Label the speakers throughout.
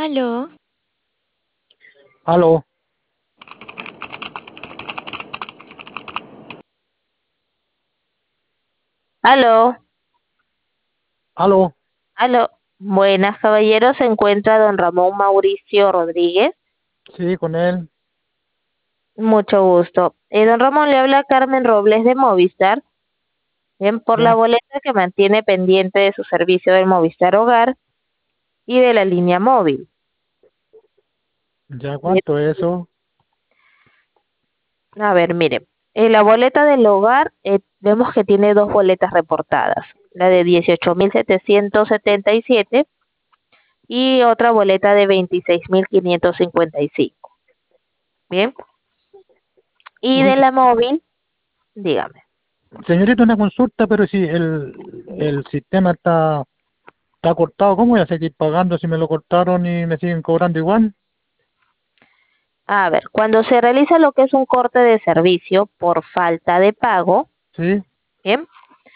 Speaker 1: Aló,
Speaker 2: Aló,
Speaker 3: Aló,
Speaker 2: aló,
Speaker 3: aló. Buenas, caballeros. Se encuentra don Ramón Mauricio Rodríguez.
Speaker 2: sí, con él,
Speaker 3: Mucho gusto. Don Ramón, le habla Carmen Robles de Movistar. Bien, por la
Speaker 2: ya,
Speaker 3: boleta que mantiene pendiente de su servicio del Movistar Hogar y de la línea móvil.
Speaker 2: ya,
Speaker 3: Bien,
Speaker 2: ¿cuánto es eso?
Speaker 3: a ver, mire. En la boleta del hogar vemos que tiene dos boletas reportadas. La de 18.777 y otra boleta de 26.555. Bien. Y de
Speaker 2: Oye,
Speaker 3: la móvil, dígame.
Speaker 2: señorita, una consulta, pero si el sistema está cortado, ¿cómo voy a seguir pagando si me lo cortaron y me siguen cobrando igual?
Speaker 3: A ver, cuando se realiza lo que es un corte de servicio por falta de pago,
Speaker 2: Sí,
Speaker 3: ¿bien?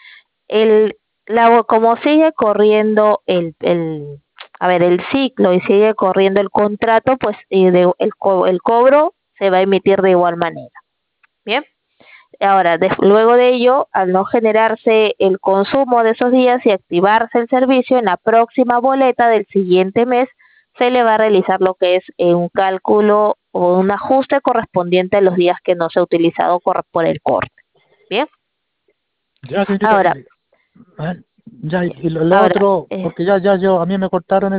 Speaker 3: Como sigue corriendo el ciclo y sigue corriendo el contrato, pues el cobro se va a emitir de igual manera, ¿bien? Ahora, luego de ello, al no generarse el consumo de esos días y activarse el servicio, en la próxima boleta del siguiente mes se le va a realizar lo que es un cálculo o un ajuste correspondiente a los días que no se ha utilizado por el corte. Bien,
Speaker 2: ya, señorita,
Speaker 3: ahora,
Speaker 2: ah, ya, y lo
Speaker 3: ahora,
Speaker 2: otro, porque a mí me cortaron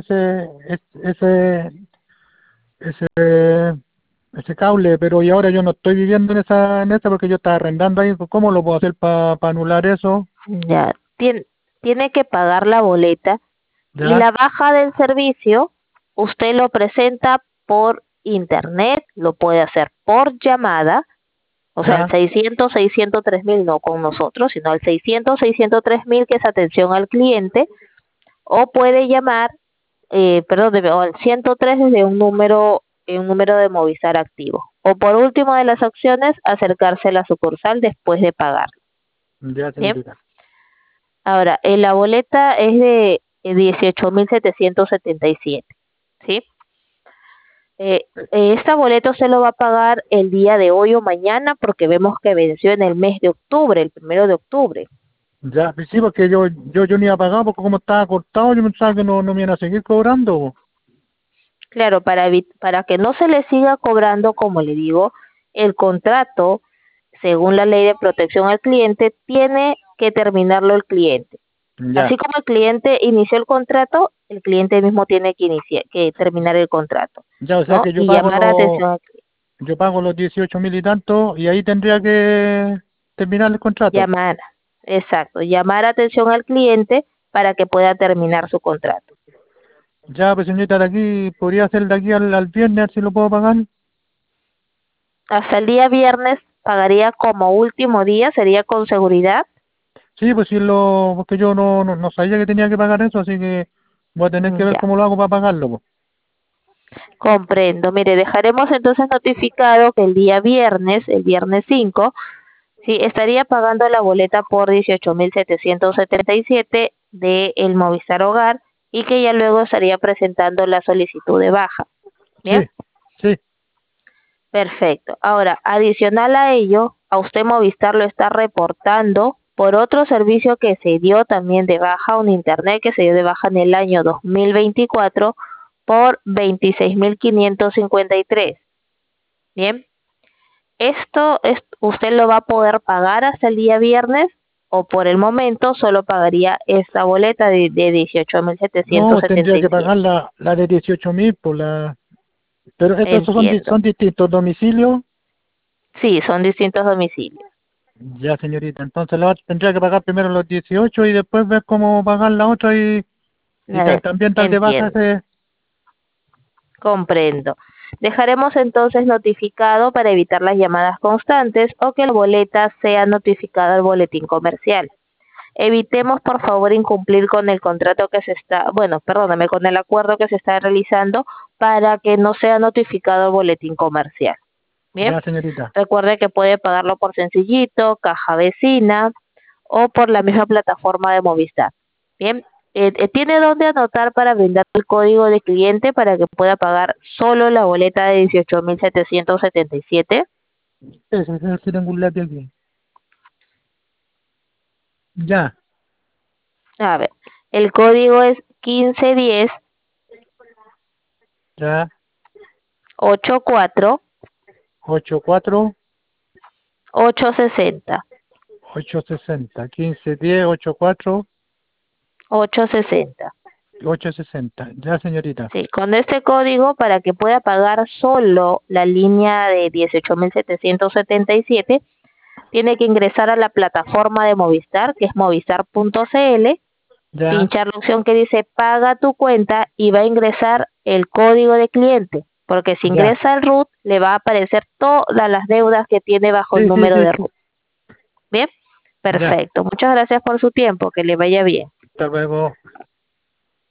Speaker 2: ese cable, pero y ahora yo no estoy viviendo en esa porque yo estaba arrendando ahí, ¿cómo lo puedo hacer para anular eso?
Speaker 3: ya tiene que pagar la boleta y
Speaker 2: Ya,
Speaker 3: la baja del servicio usted lo presenta por internet, lo puede hacer por llamada. O sea, el
Speaker 2: ya,
Speaker 3: 600-603.000 no con nosotros, sino el 600-603.000 que es atención al cliente, o puede llamar, o al 103 desde un número de Movistar activo. O por último de las opciones, acercarse a la sucursal después de pagar.
Speaker 2: ya,
Speaker 3: Bien,
Speaker 2: señorita.
Speaker 3: ahora, la boleta es de 18.777, ¿sí? Esta boleta se lo va a pagar el día de hoy o mañana porque vemos que venció en el mes de octubre, el 1 de octubre.
Speaker 2: Ya, pues sí, porque yo ni iba a pagar porque como estaba cortado, yo pensaba que no me iban a seguir cobrando.
Speaker 3: Claro, para que no se le siga cobrando, como le digo, el contrato, según la ley de protección al cliente, tiene que terminarlo el cliente. Así
Speaker 2: Ya,
Speaker 3: como el cliente inició el contrato, el cliente mismo tiene que terminar el contrato,
Speaker 2: ya, o sea
Speaker 3: ¿no?
Speaker 2: que
Speaker 3: Y llamar a atención al cliente.
Speaker 2: yo pago los 18.000 y tanto y ahí tendría que terminar el contrato.
Speaker 3: Llamar, exacto, llamar a atención al cliente para que pueda terminar su contrato.
Speaker 2: Ya, pues señorita, de aquí, podría ser de aquí al viernes, a ver si lo puedo pagar.
Speaker 3: Hasta el día viernes pagaría como último día, sería con seguridad.
Speaker 2: Sí, pues sí, porque yo no sabía que tenía que pagar eso, así que voy a tener que ver
Speaker 3: Ya,
Speaker 2: cómo lo hago para pagarlo, po.
Speaker 3: comprendo. Mire, dejaremos entonces notificado que el día viernes, el viernes 5, sí, estaría pagando la boleta por 18.777 de el Movistar Hogar y que ya luego estaría presentando la solicitud de baja.
Speaker 2: Sí,
Speaker 3: Bien,
Speaker 2: sí,
Speaker 3: perfecto. Ahora, adicional a ello, a usted Movistar lo está reportando por otro servicio que se dio también de baja, un internet que se dio de baja en el año 2024 por 26.553. Bien, usted lo va a poder pagar hasta el día viernes o por el momento solo pagaría esta boleta de dieciocho mil setecientos
Speaker 2: no,
Speaker 3: setenta
Speaker 2: tendría
Speaker 3: y
Speaker 2: que pagar
Speaker 3: siete.
Speaker 2: la de 18.000 por Pero estos
Speaker 3: Entiendo.
Speaker 2: son distintos domicilios.
Speaker 3: Sí, son distintos domicilios.
Speaker 2: Ya, señorita, entonces tendría que pagar primero los 18 y después ver cómo pagar la otra también dar de baja
Speaker 3: Entiendo.
Speaker 2: ese.
Speaker 3: Comprendo. Dejaremos entonces notificado para evitar las llamadas constantes o que la boleta sea notificada al boletín comercial. Evitemos, por favor, incumplir con el contrato que se está, bueno, perdóname, con el acuerdo que se está realizando para que no sea notificado al boletín comercial. Bien,
Speaker 2: Ya, señorita.
Speaker 3: recuerde que puede pagarlo por Sencillito, Caja Vecina o por la misma plataforma de Movistar. Bien, ¿Tiene dónde anotar para brindar el código de cliente para que pueda pagar solo la boleta de 18.777?
Speaker 2: Ese es el triangular de aquí. Ya,
Speaker 3: A ver, el código es 1510
Speaker 2: ya,
Speaker 3: 84
Speaker 2: 84
Speaker 3: 860
Speaker 2: 860, 1510 84
Speaker 3: 860.
Speaker 2: 860. Ya, señorita.
Speaker 3: Sí, con este código para que pueda pagar solo la línea de 18.777, tiene que ingresar a la plataforma de Movistar, que es movistar.cl,
Speaker 2: Ya,
Speaker 3: pinchar la opción que dice paga tu cuenta y va a ingresar el código de cliente, porque si
Speaker 2: ya.
Speaker 3: ingresa el RUT le va a aparecer todas las deudas que tiene bajo el
Speaker 2: Sí, sí,
Speaker 3: número
Speaker 2: sí,
Speaker 3: de
Speaker 2: sí.
Speaker 3: RUT. Bien,
Speaker 2: Ya.
Speaker 3: perfecto. Muchas gracias por su tiempo, que le vaya bien.
Speaker 2: Hasta luego.